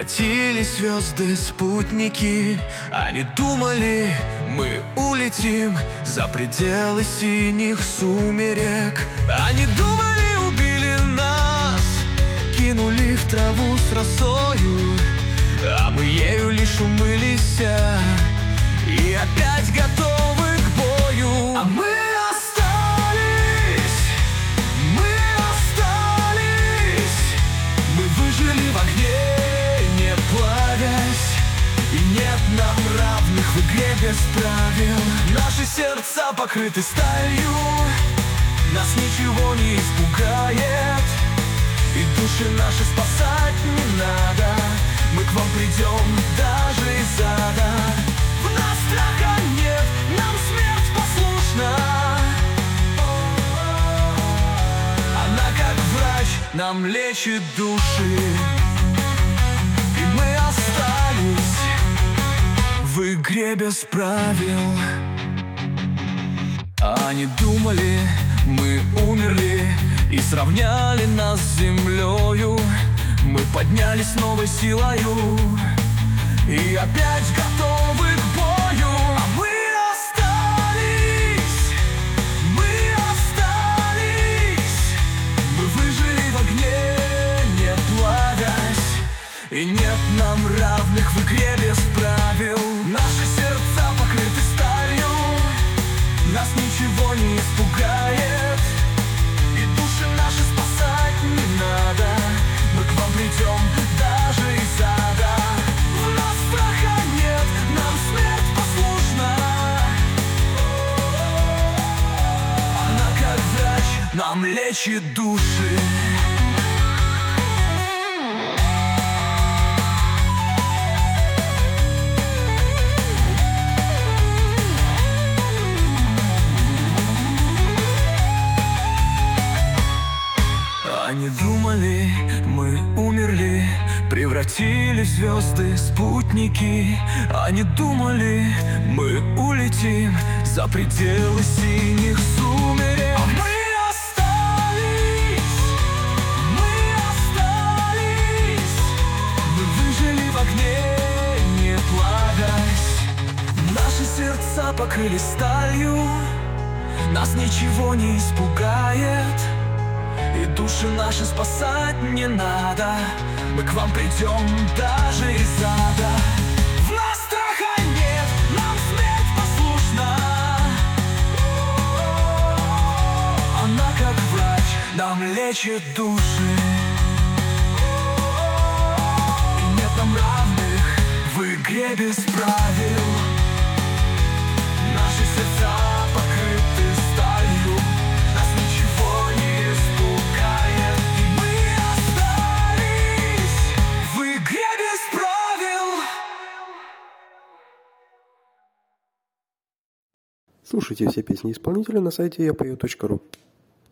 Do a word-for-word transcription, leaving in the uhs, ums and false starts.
Превратились звезды, спутники. Они думали, мы улетим за пределы синих сумерек. Они думали, убили нас, кинули в траву с росою, а мы ею лишь умылись и опять готовы к бою. А мы остались, мы остались, мы выжили в огне, не плавясь, и нет нам равных в игре без правил. Наши сердца покрыты сталью, нас ничего не испугает, и души наши спасать не надо. Мы к вам придем даже из ада. В нас страха нет, нам смерть послушна. Она как врач нам лечит души. И мы остались в игре без правил. Они думали, мы умерли, и сравняли нас с землею. Мы поднялись новой силою и опять готовы к бою. А мы остались, мы остались, мы выжили в огне, не плавясь, и нет нам равных в игре без правил. Наши сердца покрыты сталью, нас ничего не испугает, и души наши спасать не надо. Мы к вам придем даже из ада. В нас страха нет, нам смерть послушна. Она как врач нам лечит души. Они думали, мы умерли, превратились в звезды, спутники. Они думали, мы улетим за пределы синих сумерек. А мы остались, мы остались, мы выжили в огне, не плавясь. Наши сердца покрылись сталью, нас ничего не испугает, и души наши спасать не надо. Мы к вам придем даже из ада. В нас страха нет, нам смерть послушна. Она как врач нам лечит души. И нет нам равных в игре без правил. Наши сердца покрыты сталью, нас ничего не испугает, и мы остались в игре без правил. Слушайте все песни исполнителя на сайте я пою точка ру.